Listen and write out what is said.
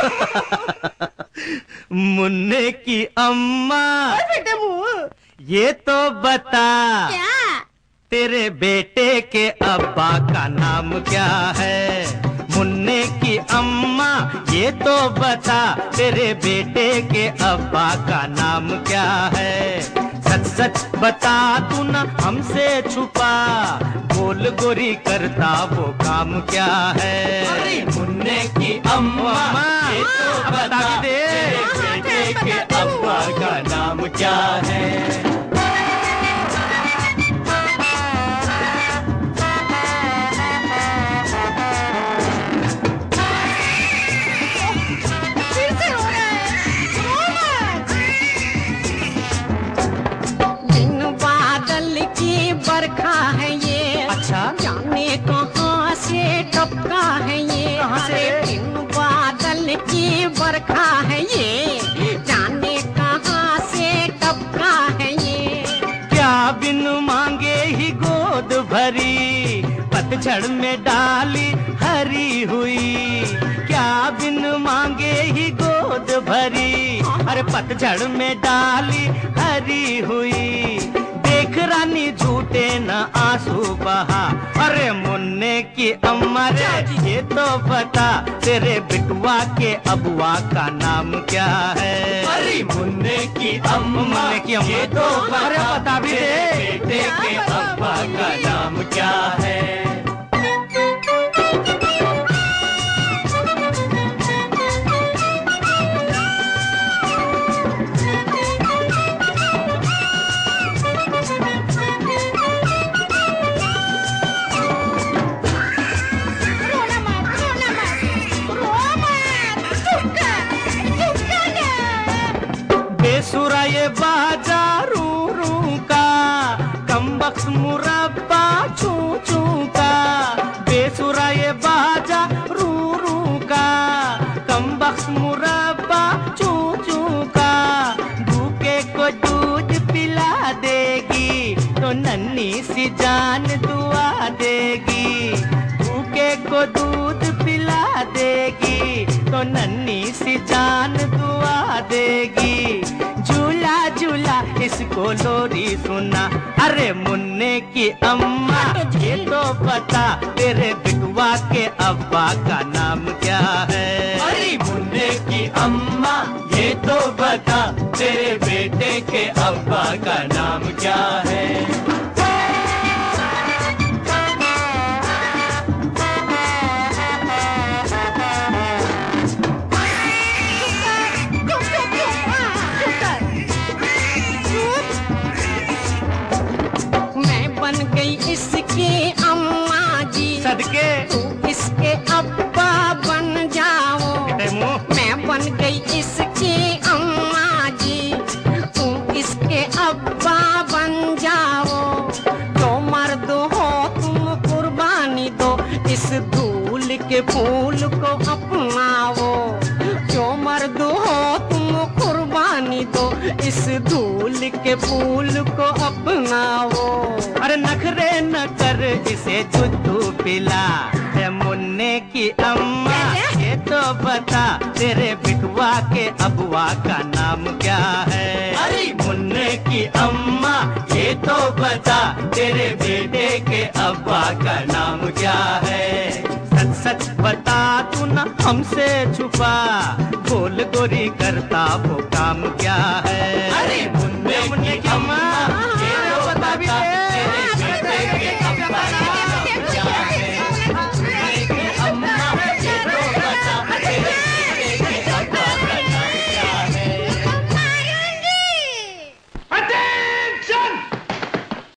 मुन्ने की अम्मा। बेटे मुँह ये तो बता, क्या? तेरे बेटे के अब्बा का नाम क्या है? मुन्ने की अम्मा ये तो बता, तेरे बेटे के अब्बा का नाम क्या है? सच सच बता तू न हमसे छुपा, बोल गोरी करता वो काम क्या है? अरे मुन्ने की अम्मा ये तो बता दे, तेरे बेटे के अब्बा का नाम क्या है? बरखा है ये, अच्छा जाने कहाँ से टपका है ये। कहाँ से? दिन बादल की बरखा है ये, जाने कहाँ से टपका है ये। क्या बिन मांगे ही गोद भरी, पतझड़ में डाली हरी हुई। क्या बिन मांगे ही गोद भरी, अरे पतझड़ में डाली हरी हुई। देख रानी झूठे न आंसू बहा, अरे मुन्ने की अम्मा रे ये तो बता, तेरे बिटुआ के अबुआ का नाम क्या है? अरे मुन्ने की अम्मा ये तो बता भी दे, बेटे के अब्बा का नाम क्या है? बेसुरा ये बाजा रू रू का, कमबख्त मुरब्बा चू चू का। बेसुरा ये बाजा रू रू का, कमबख्त मुरब्बा चू चू का। भूखे को दूध पिला देगी तो नन्ही सी जान दुआ देगी। भूखे को दूध पिला देगी तो नन्ही सी जान दुआ देगी। झूला झूला इसको लोरी सुना, अरे मुन्ने की अम्मा ये तो बता, तेरे बिटुआ के अब्बा का नाम क्या है? अरे मुन्ने की अम्मा ये तो बता, तेरे बेटे के अब्बा का नाम क्या है? इसके अम्मा जी सदके तू इसके अब्बा बन जाओ। मैं बन गई इसके अम्मा जी, तू इसके अब्बा बन जाओ। जो मर्द हो तुम कुर्बानी दो, इस धूल के फूल को अपनाओ। जो मर्द हो तुम कुर्बानी दो, इस धूल के फूल को अपनाओ। अरे नखरे न कर इसे जुद्दू पिला, है मुन्ने की अम्मा ये तो बता, तेरे बिटुआ के अबुआ का नाम क्या है? अरे मुन्ने की अम्मा ये तो बता, तेरे बेटे के अब्बा का नाम क्या है? सच सच बता तू न हमसे छुपा, बोल गोरी करता वो काम क्या है? अरे मुन्ने